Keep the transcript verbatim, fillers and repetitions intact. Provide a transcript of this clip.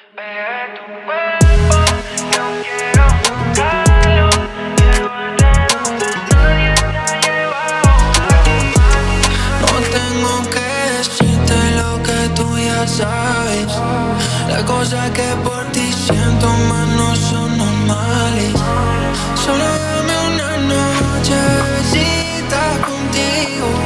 Bebé, tu cuerpo, yo quiero tocarlo. Quiero entrar donde nadie te ha llevado. No tengo que decirte lo que tú ya sabes. Las cosas que por ti siento más no son normales. Solo dame una noche, bebecita, contigo.